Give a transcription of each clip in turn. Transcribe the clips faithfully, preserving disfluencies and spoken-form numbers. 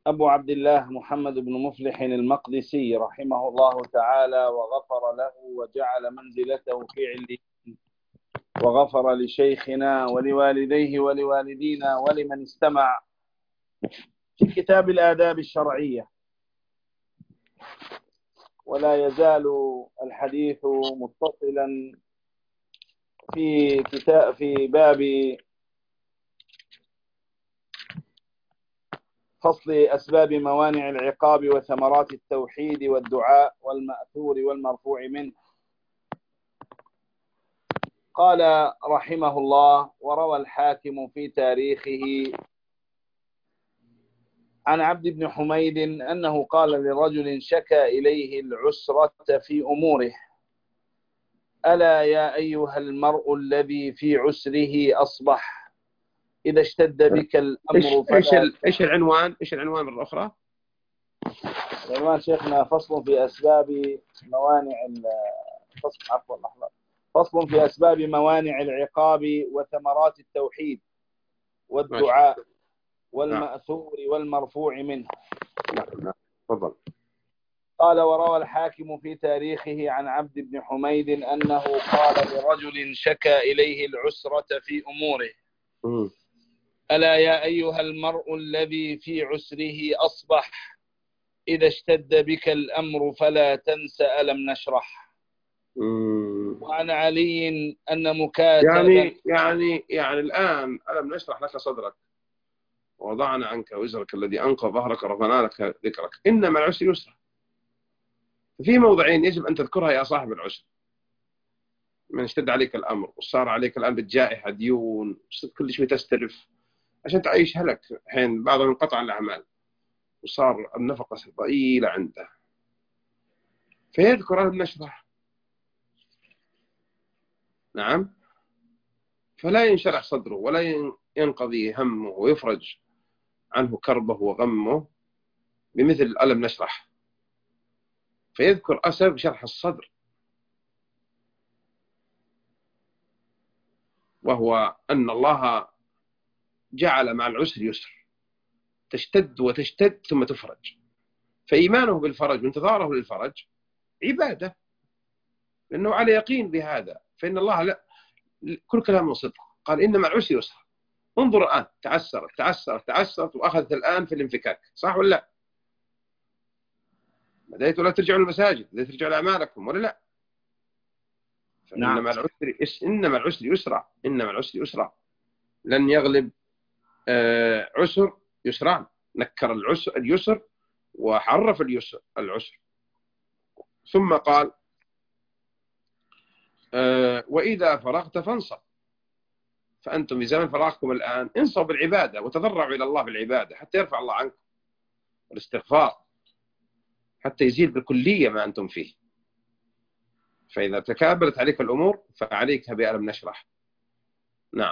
أبو عبد الله محمد بن مفلح المقدسي رحمه الله تعالى وغفر له وجعل منزلته في عليين، وغفر لشيخنا ولوالديه ولوالدينا ولمن استمع في كتاب الآداب الشرعية. ولا يزال الحديث متصلا في كتاب في باب فصل أسباب موانع العقاب وثمرات التوحيد والدعاء والمأثور والمرفوع منه. قال رحمه الله: وروى الحاكم في تاريخه عن عبد بن حميد أنه قال لرجل شكى إليه العسرة في أموره: ألا يا أيها المرء الذي في عسره أصبح إذا اشتد بك الأمر إيش فلا. إيش العنوان؟ إيش العنوان مرة أخرى؟ العنوان شيخنا فصل في أسباب موانع فصل عفوا لحظة فصل في أسباب موانع العقاب وثمرات التوحيد والدعاء والمأثور والمرفوع منه. نعم تفضل. قال: وروى الحاكم في تاريخه عن عبد بن حميد أنه قال لرجل شكى إليه العسرة في أموره: م. ألا يا أيها المرء الذي في عسره أصبح إذا اشتد بك الأمر فلا تنس ألم نشرح. م. وعن علي أن مكاتبا يعني يعني يعني الآن ألم نشرح لك صدرك ووضعنا عنك وزرك الذي أنقض ظهرك ورفعنا لك ذكرك إن مع العسر يسرا. في موضعين يجب أن تذكرها يا صاحب العسر: من اشتد عليك الأمر وصار عليك الآن بالجائحة ديون وصرت كل شوي تستلف عشان تعيش هلك، حين بعضهم انقطع الأعمال وصار النفقة ضئيلة عنده، فيذكر ألم نشرح. نعم، فلا ينشرح صدره ولا ينقضي همه ويفرج عنه كربه وغمه بمثل ألم نشرح، فيذكر أسباب شرح الصدر، وهو أن الله جعل مع العسر يسر، تشتد وتشتد ثم تفرج، فإيمانه بالفرج وانتظاره للفرج عبادة، لأنه على يقين بهذا، فإن الله لا كل كلام صدق. قال إن مع العسر يسر. انظر الآن، تعسرت تعسرت تعسرت وأخذت الآن في الانفكاك، صح ولا لا؟ بدأت ولا ترجعوا المساجد، بدأت ترجعوا لأعمالكم ولا لا؟ فإن مع العسر إن مع العسر يسرا، إن مع العسر يسرا. لن يغلب آه عسر يسران، نكر العسر اليسر وحرف اليسر العسر. ثم قال: آه وإذا فرغت فانصب. فأنتم في زمن فراغكم الآن، انصب بالعبادة وتضرعوا إلى الله بالعبادة حتى يرفع الله عنكم، والاستغفار حتى يزيل بالكلية ما أنتم فيه. فإذا تكابلت عليك الأمور فعليك بألم نشرح. نعم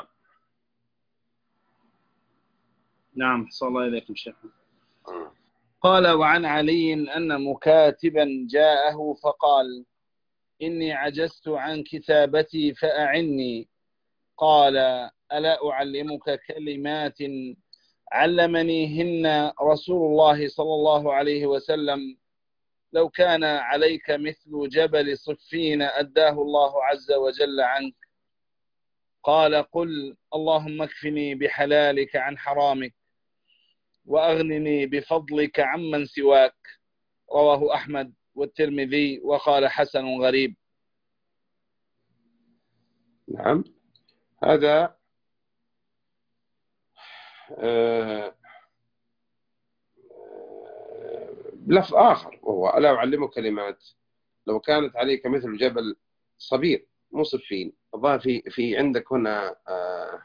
نعم صلى الله إليكم شيخ. قال: وعن علي أن مكاتبا جاءه فقال: إني عجزت عن كتابتي فأعني. قال: ألا أعلمك كلمات علمنيهن رسول الله صلى الله عليه وسلم، لو كان عليك مثل جبل صفين أداه الله عز وجل عنك. قال: قل اللهم اكفني بحلالك عن حرامك وأغنني بفضلك عمن سواك. رواه أحمد والترمذي وقال حسن غريب. نعم هذا آه بلفظ آخر، وهو ألا أعلمك كلمات لو كانت عليك مثل جبل صبير، مو صفين. الظاهر في في عندك هنا آه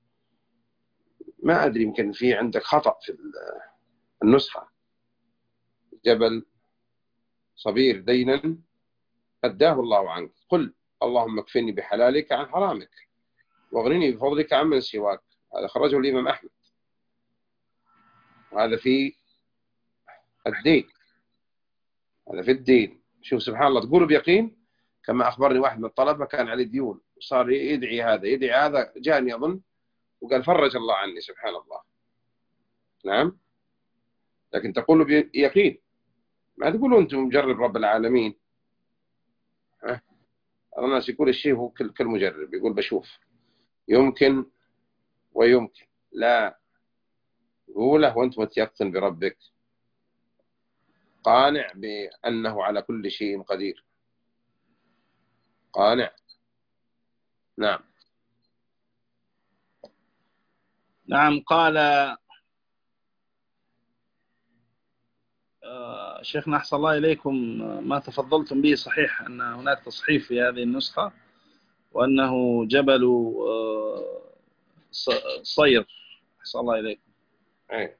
ما أدري، يمكن في عندك خطأ في النسخة. جبل صبير دينا أداه الله عنك. قل اللهم اكفني بحلالك عن حرامك واغنني بفضلك عمن سواك. هذا خرجه الإمام أحمد، وهذا في الدين، هذا في الدين. شوف سبحان الله، تقول بيقين. كما أخبرني واحد من الطلبة كان عليه ديون، صار يدعي هذا يدعي هذا، جاني أظن وقال فرج الله عني، سبحان الله. نعم لكن تقول بيقين، ما تقولوا أنتم مجرب رب العالمين. ها؟ الناس يقول الشيء هو كل كل مجرب، يقول بشوف، يمكن ويمكن، لا، قوله وأنت متيقن بربك، قانع بأنه على كل شيء قدير، قانع. نعم. نعم. قال شيخنا أحسن الله إليكم، ما تفضلتم به صحيح أن هناك تصحيف في هذه النسخة، وأنه جبل صير. أحسن الله إليكم. أي.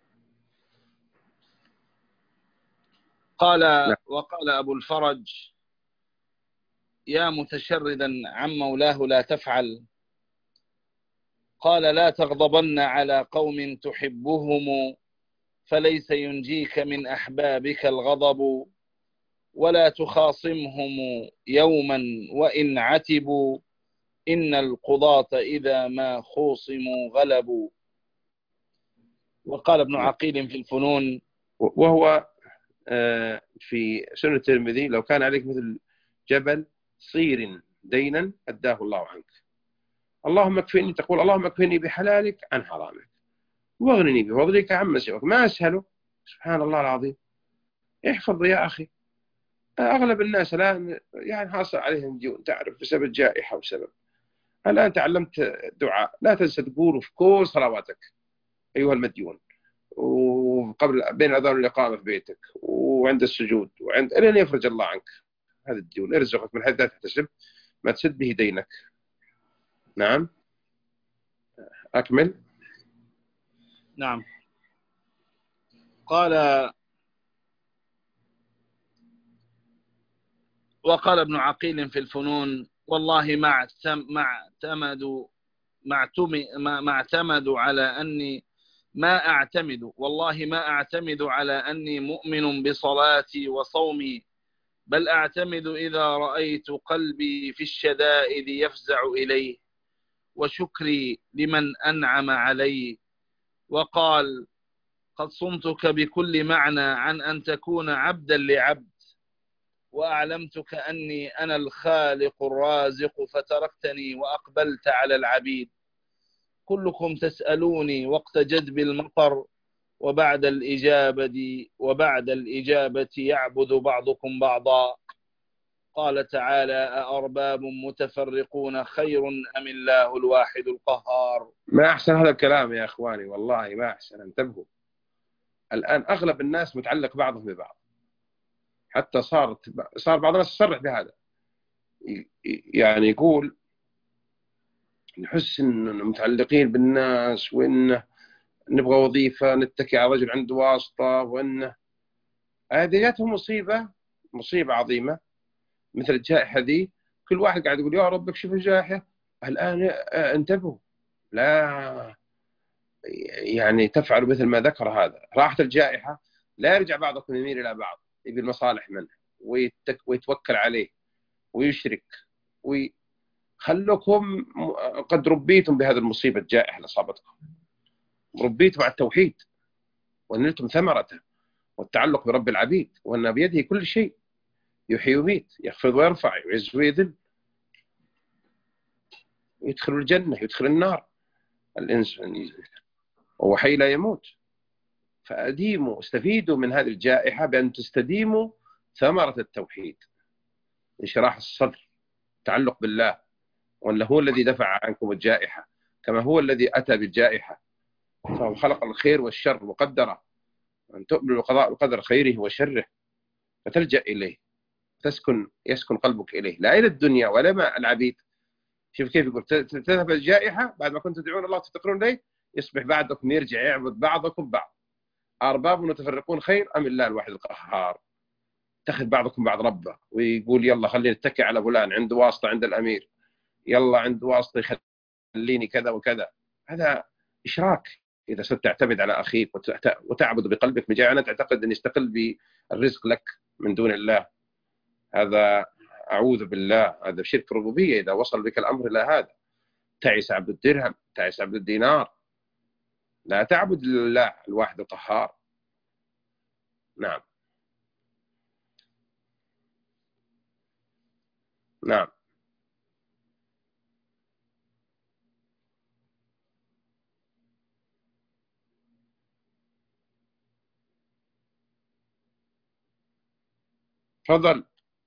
قال نعم. وقال أبو الفرج: يا متشردا عن مولاه لا تفعل. قال: لا تغضبن على قوم تحبهم، فليس ينجيك من أحبابك الغضب، ولا تخاصمهم يوما وإن عتبوا، إن القضاة إذا ما خوصموا غلبوا. وقال ابن عقيل في الفنون، وهو في سنة الترمذي: لو كان عليك مثل جبل صير دينا أداه الله عنك. اللهم اكفني، تقول اللهم اكفني بحلالك عن حرامك، واغنني بفضلك عما سواك. ما أسهله، سبحان الله العظيم. احفظ يا أخي. أغلب الناس الآن يعني حاصل عليهم ديون، تعرف، بسبب جائحة وسبب. الآن تعلمت دعاء لا تنسى تقوله في كل صلواتك أيها المديون، وقبل بين الأذان والإقامة في بيتك، وعند السجود، وعند إلى يفرج الله عنك هذا الديون، يرزقك من حيث لا تحتسب، ما تسد به دينك. نعم. أكمل. نعم. قال وقال ابن عقيل في الفنون: والله ما اعتمدوا ما اعتمدوا على أني ما أعتمد والله ما أعتمد على أني مؤمن بصلاتي وصومي، بل أعتمد إذا رأيت قلبي في الشدائد يفزع إليه، وشكري لمن أنعم علي. وقال: قد صمتك بكل معنى عن أن تكون عبدا لعبد، وأعلمتك أني أنا الخالق الرازق، فتركتني وأقبلت على العبيد. كلكم تسألوني وقت جدب المطر، وبعد الإجابة وبعد الإجابة يعبد بعضكم بعضا. قال تعالى: أأرباب متفرقون خير أم الله الواحد القهار. ما أحسن هذا الكلام يا إخواني، والله ما أحسن. انتبهوا، الآن أغلب الناس متعلق بعضهم ببعض، حتى صارت صار بعض الناس يصرح بهذا، يعني يقول نحس إن متعلقين بالناس، وإن نبغى وظيفة نتكي على رجل عنده واسطة، وإن هذه جاتهم مصيبة، مصيبة عظيمة مثل الجائحة ذي. كل واحد قاعد يقول يا رب اكشف الجائحة. الآن انتبهوا، لا يعني تفعلوا مثل ما ذكر هذا. راحت الجائحة، لا يرجع بعضكم يميل إلى بعض، يبي المصالح منه ويتك ويتوكل عليه ويشرك وي... خلوكم قد ربيتم بهذه المصيبة الجائحة اللي أصابتكم، ربيتم على التوحيد ونلتم ثمرته والتعلق برب العبيد، وأن بيده كل شيء، يحيي ويميت، يخفض ويرفع، يعز ويذل، يدخل الجنة يدخل النار. الإنسان وهو حي لا يموت. فأديموا، استفيدوا من هذه الجائحة بأن تستديموا ثمرة التوحيد، انشراح الصدر، تعلق بالله، وأنه هو الذي دفع عنكم الجائحة كما هو الذي أتى بالجائحة. فهو خلق الخير والشر وقدره، أن تؤمن بالقضاء والقدر خيره وشره، فتلجأ إليه، تسكن يسكن قلبك إليه، لا إلى الدنيا ولا مع العبيد. شوف كيف يقول: تذهب الجائحة بعد ما كنتم تدعون الله تفتقرون إليه، يصبح بعدكم يرجع يعبد بعضكم بعض. أرباب متفرقون خير أم الله الواحد القهار. تأخذ بعضكم بعض ربه، ويقول يلا خلينا نتكي على فلان عنده واسطة عند الأمير، يلا عنده واسطة يخليني كذا وكذا. هذا إشراك. إذا صرت تعتمد على أخيك وتعبد بقلبك مجانا، تعتقد أن يستقل بالرزق لك من دون الله، هذا أعوذ بالله، هذا شرك ربوبية. إذا وصل بك الأمر إلى هذا، تعس عبد الدرهم، تعس عبد الدينار. لا تعبد الله الواحد القهار. نعم نعم. تفضل.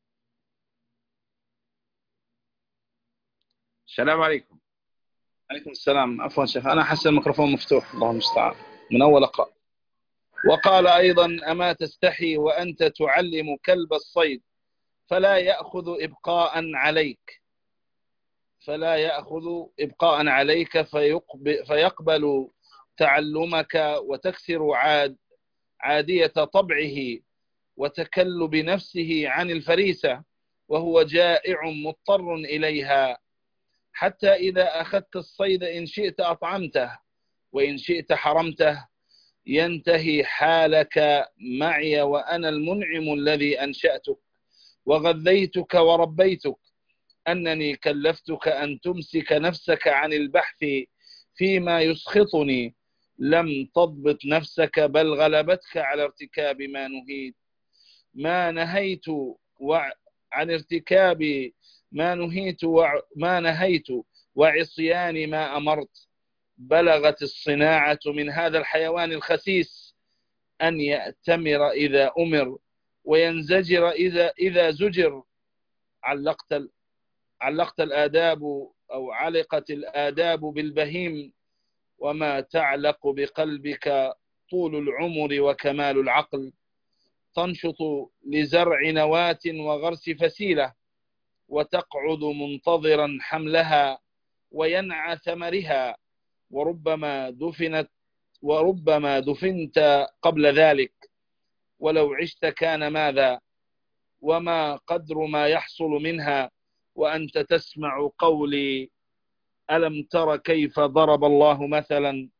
السلام عليكم. عليكم السلام. عفوا شيخ، أنا أحس الميكروفون مفتوح، الله المستعان، من أول أقرأ. وقال أيضا: أما تستحي وأنت تعلم كلب الصيد فلا يأخذ إبقاء عليك فلا يأخذ إبقاء عليك فيقبل, فيقبل تعلمك وتكسر عاد عادية طبعه وتكلب نفسه عن الفريسة وهو جائع مضطر إليها، حتى إذا أخذت الصيد إن شئت أطعمته وإن شئت حرمته، ينتهي حالك معي وأنا المنعم الذي أنشأتك وغذيتك وربيتك، أنني كلفتك أن تمسك نفسك عن البحث فيما يسخطني، لم تضبط نفسك بل غلبتك على ارتكاب ما نهيت ما نهيت وع... عن ارتكاب ما نهيت وما نهيت وعصيان ما أمرت. بلغت الصناعة من هذا الحيوان الخسيس أن يأتمر إذا أمر وينزجر إذا إذا زجر. علقت علقت الآداب أو علقت الآداب بالبهيم، وما تعلق بقلبك طول العمر وكمال العقل. تنشط لزرع نواة وغرس فسيلة وتقعد منتظرا حملها وينعى ثمرها، وربما دفنت وربما دفنت قبل ذلك، ولو عشت كان ماذا، وما قدر ما يحصل منها وأنت تسمع قولي: ألم تر كيف ضرب الله مثلا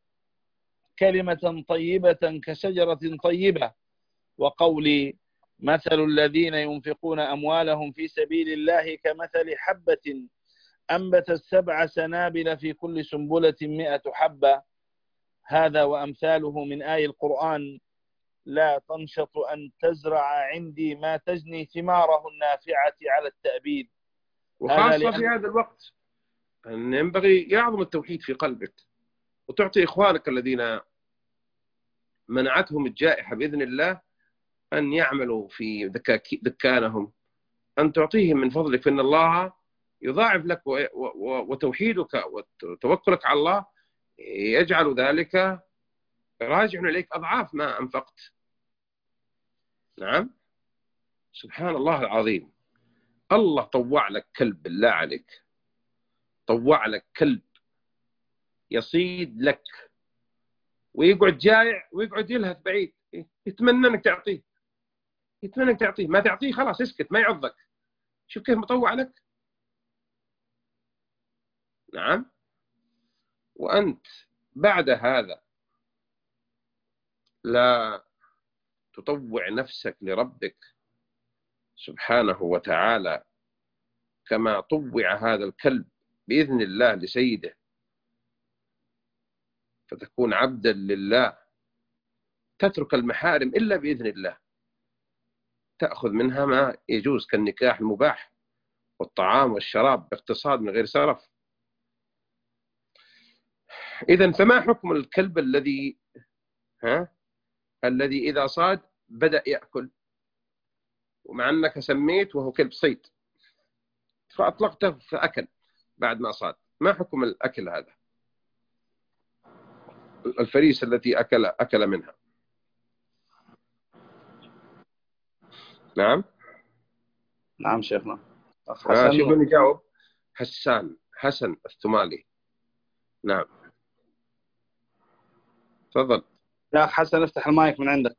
كلمة طيبة كشجرة طيبة، وقولي: مثل الذين ينفقون أموالهم في سبيل الله كمثل حبة أنبتت سبع سنابل في كل سنبلة مئة حبة. هذا وأمثاله من آي القرآن لا تنشط أن تزرع عندي ما تجني ثماره النافعة على التأبيد. وخاصة هذا في هذا الوقت أن ينبغي يعظم التوحيد في قلبك، وتعطي إخوانك الذين منعتهم الجائحة بإذن الله أن يعملوا في دكانهم، أن تعطيهم من فضلك، فإن الله يضاعف لك، وتوحيدك وتوكلك على الله يجعل ذلك راجع إليك أضعاف ما أنفقت. نعم، سبحان الله العظيم. الله طوع لك كلب، بالله عليك، طوع لك كلب يصيد لك ويقعد جائع ويقعد يلهث بعيد، يتمنى انك تعطيه، يتمنى انك تعطيه، ما تعطيه خلاص اسكت، ما يعضك. شوف كيف مطوع لك. نعم، وأنت بعد هذا لا تطوع نفسك لربك سبحانه وتعالى كما طوع هذا الكلب بإذن الله لسيده، فتكون عبدا لله، تترك المحارم إلا بإذن الله، تأخذ منها ما يجوز كالنكاح المباح والطعام والشراب باقتصاد من غير سرف. إذن فما حكم الكلب الذي ها الذي إذا صاد بدأ يأكل، ومع أنك سميت وهو كلب صيد فأطلقته فأكل بعد ما صاد؟ ما حكم الأكل هذا، الفريسة التي أكل أكل منها؟ نعم نعم شيخنا. آه شوف من يجاوب. حسان حسن الثمالي. نعم تفضل يا حسن، افتح المايك من عندك.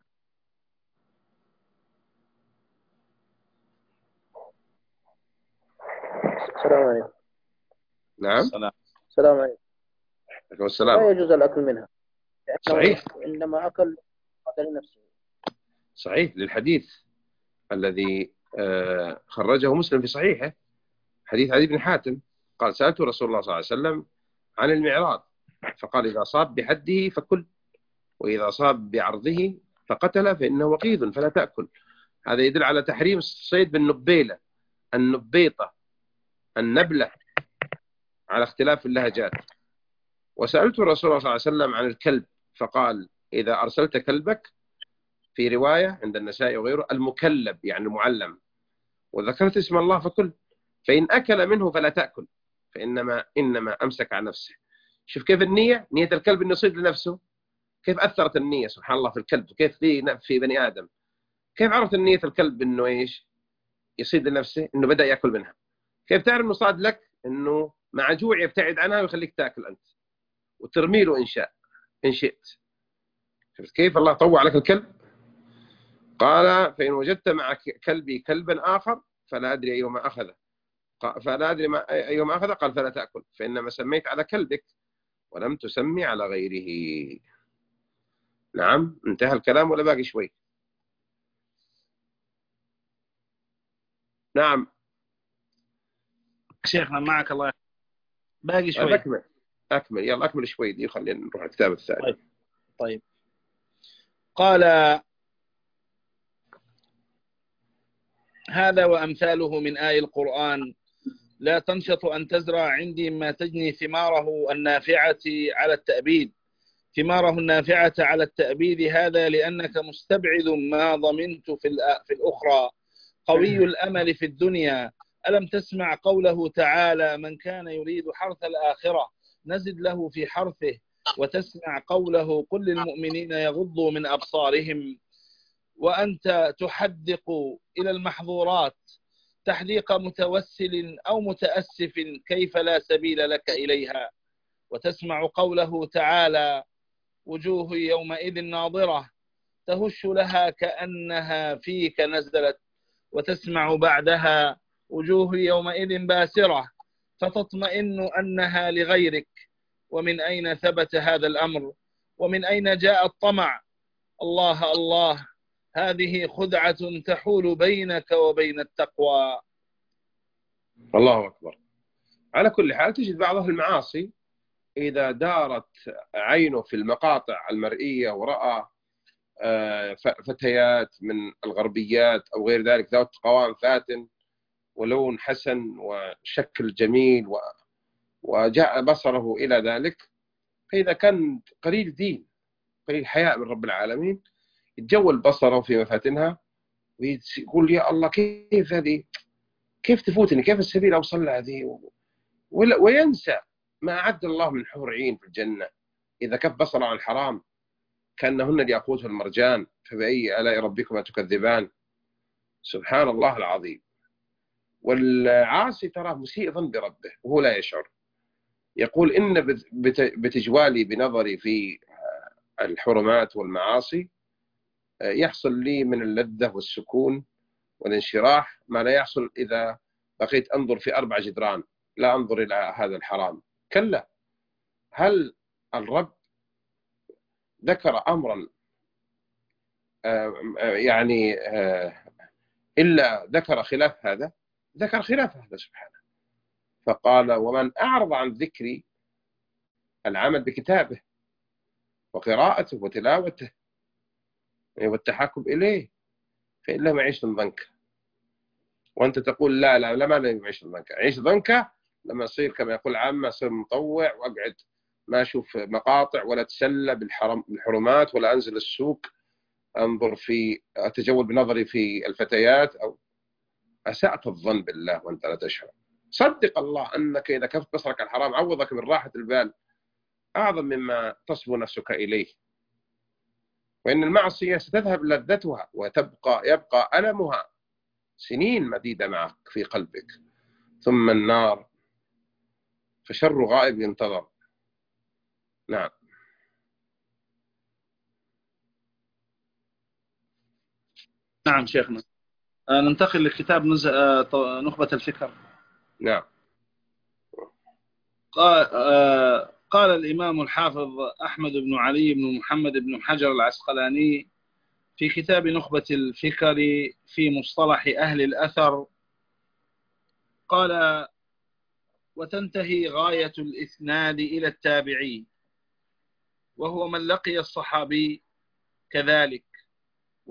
السلام عليكم. نعم السلام. السلام عليكم. عليكم السلام. لا يجوز الأكل منها، صحيح، إنما أكل لنفسه. صحيح، للحديث الذي خرجه مسلم في صحيحه، حديث علي بن حاتم قال: سألت رسول الله صلى الله عليه وسلم عن المعراض فقال: إذا صاب بحده فكل، وإذا صاب بعرضه فقتل فإنه وقيد فلا تأكل. هذا يدل على تحريم الصيد بالنبيلة، النبيطة، النبلة، على اختلاف اللهجات. وسألت الرسول صلى الله عليه وسلم عن الكلب فقال: إذا أرسلت كلبك، في رواية عند النسائي وغيره المكلب يعني المعلم، وذكرت اسم الله فكل، فإن أكل منه فلا تأكل، فإنما إنما أمسك عن نفسه. شوف كيف النية، نية الكلب إنه يصيد لنفسه، كيف أثرت النية سبحان الله في الكلب، كيف في في بني آدم، كيف عرفت النية الكلب إنه إيش يصيد لنفسه، إنه بدأ يأكل منها. كيف تعرف إنه صاد لك، إنه مع جوع يبتعد عنها ويخليك تأكل أنت وترمي له إن شاء إن شئت. شفت كيف الله طوع لك الكلب؟ قال: فإن وجدت مع كلبي كلبا آخر فلا أدري أيهما أخذه، فلا أدري أيهما أخذه، قال: فلا تأكل، فإنما سميت على كلبك ولم تسمي على غيره. نعم، انتهى الكلام ولا باقي شوي؟ نعم شيخنا معك الله يحفظك. باقي شوي. أكمل أكمل يلا أكمل شوي دي، خلينا نروح الكتاب الثاني. طيب. طيب قال: هذا وأمثاله من آي القرآن لا تنشط أن تزرع عندي ما تجني ثماره النافعة على التأبيد ثماره النافعة على التأبيد هذا لأنك مستبعد ما ضمنت في في الأخرى قوي الأمل في الدنيا. ألم تسمع قوله تعالى: من كان يريد حرث الآخرة نزد له في حرثه، وتسمع قوله: قل للمؤمنين يغضوا من أبصارهم، وأنت تحدق إلى المحظورات تحديق متوسل أو متأسف كيف لا سبيل لك إليها. وتسمع قوله تعالى: وجوه يومئذ ناظرة تهش لها كأنها فيك نزلت، وتسمع بعدها: وجوه يومئذ باسرة فتطمئن أنها لغيرك. ومن أين ثبت هذا الأمر؟ ومن أين جاء الطمع؟ الله الله، هذه خدعة تحول بينك وبين التقوى. الله أكبر. على كل حال تجد بعض المعاصي إذا دارت عينه في المقاطع المرئية ورأى فتيات من الغربيات أو غير ذلك ذات قوام فاتن ولون حسن وشكل جميل وجاء بصره إلى ذلك، فإذا كان قليل دين قليل حياء من رب العالمين يتجول بصره في مفاتنها ويقول: يا الله كيف هذه، كيف تفوتني، كيف السبيل أوصل لهذه، وينسى ما أعد الله من حور عين في الجنة إذا كف بصره عن الحرام كأنهن الياقوت والمرجان، فبأي آلاء ربكما تكذبان. سبحان الله العظيم. والعاصي تراه مسيء ظن بربه وهو لا يشعر، يقول: إن بتجوالي بنظري في الحرمات والمعاصي يحصل لي من اللذة والسكون والانشراح ما لا يحصل إذا بقيت أنظر في أربع جدران لا أنظر إلى هذا الحرام. كلا، هل الرب ذكر أمرا يعني إلا ذكر خلاف هذا؟ ذكر خلاف هذا سبحانه، فقال: ومن أعرض عن ذكري، العمل بكتابه وقراءته وتلاوته والتحكم إليه، فإن له معيش ضنكا. وأنت تقول: لا لا لا ما نعيش ضنكا. عيش ضنكا لما أصير كما يقول عامة، أصير مطوع وأقعد ما أشوف مقاطع ولا أتسلى بالحرمات ولا أنزل السوق أنظر في أتجول بنظري في الفتيات، أو أسأت الظن بالله وأنت لا تشعر. صدق الله أنك إذا كفت بصرك الحرام عوضك من راحة البال أعظم مما تصبو نفسك إليه، وإن المعصية ستذهب لذتها وتبقى يبقى ألمها سنين مديدة معك في قلبك، ثم النار فشر غائب ينتظر. نعم. نعم شيخنا. ننتقل لكتاب نخبة الفكر. نعم. قال, قال الإمام الحافظ أحمد بن علي بن محمد بن حجر العسقلاني في كتاب نخبة الفكر في مصطلح أهل الأثر، قال: وتنتهي غاية الإسناد إلى التابعي، وهو من لقي الصحابي كذلك،